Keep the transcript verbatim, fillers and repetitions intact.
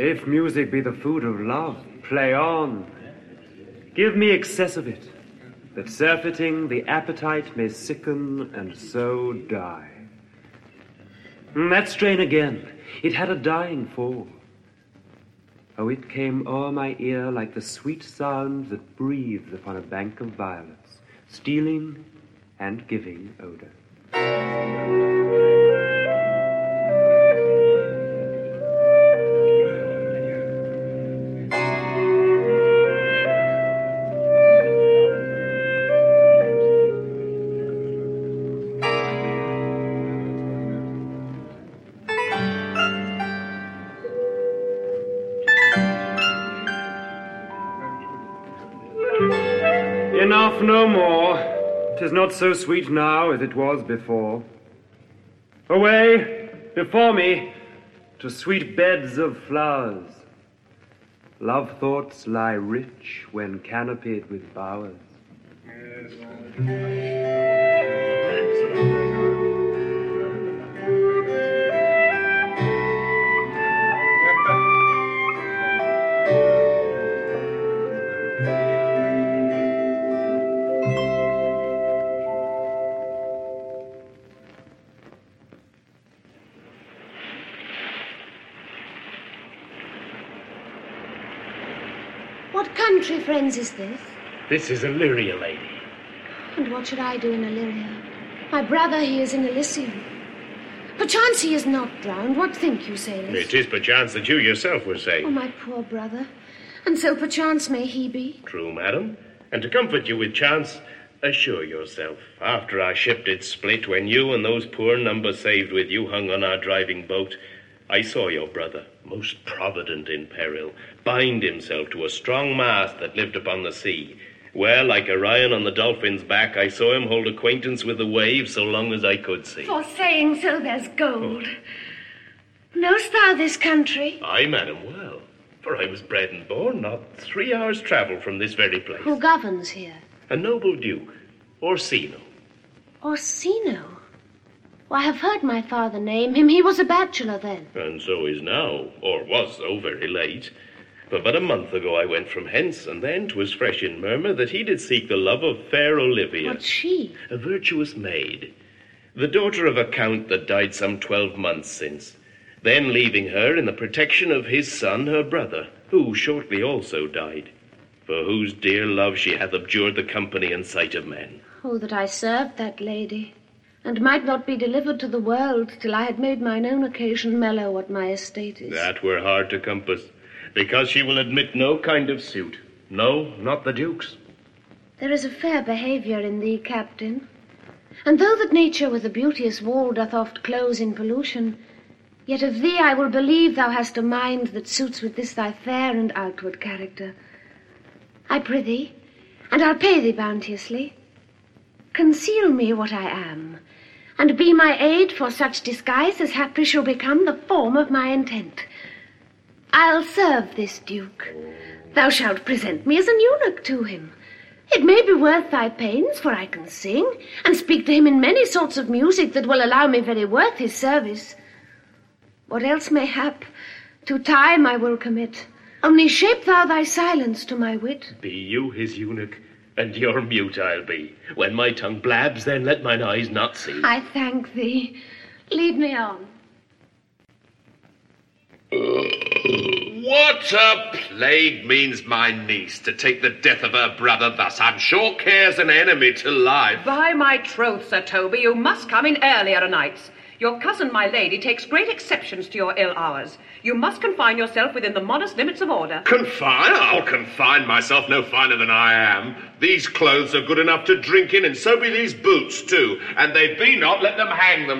If music be the food of love, play on. Give me excess of it, that surfeiting the appetite may sicken and so die. That strain again, it had a dying fall. Oh, it came o'er my ear like the sweet sound that breathes upon a bank of violets, stealing and giving odor. Enough, no more. 'Tis not so sweet now as it was before. Away, before me, to sweet beds of flowers. Love thoughts lie rich when canopied with bowers. What country, friends, is this? This is Illyria, lady. And what should I do in Illyria? My brother, he is in Elysium. Perchance he is not drowned. What think you, sailors? It is perchance that you yourself were saying. Oh, my poor brother. And so perchance may he be. True, madam. And to comfort you with chance, assure yourself, after our ship did split, when you and those poor numbers saved with you hung on our driving boat, I saw your brother, most provident in peril, bind himself to a strong mast that lived upon the sea, where, like Orion on the dolphin's back, I saw him hold acquaintance with the waves so long as I could see. For saying so, there's gold. Oh. Knowst thou this country? Aye, madam, well, for I was bred and born not three hours' travel from this very place. Who governs here? A noble duke, Orsino. Orsino? Well, I have heard my father name him. He was a bachelor then. And so is now, or was, though very late. But but a month ago I went from hence, and then 'twas fresh in murmur that he did seek the love of fair Olivia. What's she? A virtuous maid, the daughter of a count that died some twelve months since, then leaving her in the protection of his son, her brother, who shortly also died, for whose dear love she hath abjured the company and sight of men. Oh, that I served that lady, and might not be delivered to the world till I had made mine own occasion mellow what my estate is. That were hard to compass, because she will admit no kind of suit. No, not the duke's. There is a fair behaviour in thee, captain, and though that nature with a beauteous wall doth oft close in pollution, yet of thee I will believe thou hast a mind that suits with this thy fair and outward character. I prithee, and I'll pay thee bounteously, conceal me what I am, and be my aid for such disguise as haply shall become the form of my intent. I'll serve this duke. Thou shalt present me as an eunuch to him. It may be worth thy pains, for I can sing, and speak to him in many sorts of music that will allow me very worth his service. What else may hap, to time I will commit. Only shape thou thy silence to my wit. Be you his eunuch, and your mute I'll be. When my tongue blabs, then let mine eyes not see. I thank thee. Lead me on. What a plague means my niece to take the death of her brother thus? I'm sure care's an enemy to life. By my troth, Sir Toby, you must come in earlier o' nights. Your cousin, my lady, takes great exceptions to your ill hours. You must confine yourself within the modest limits of order. Confine? I'll confine myself no finer than I am. These clothes are good enough to drink in, and so be these boots, too. And they be not, let them hang them.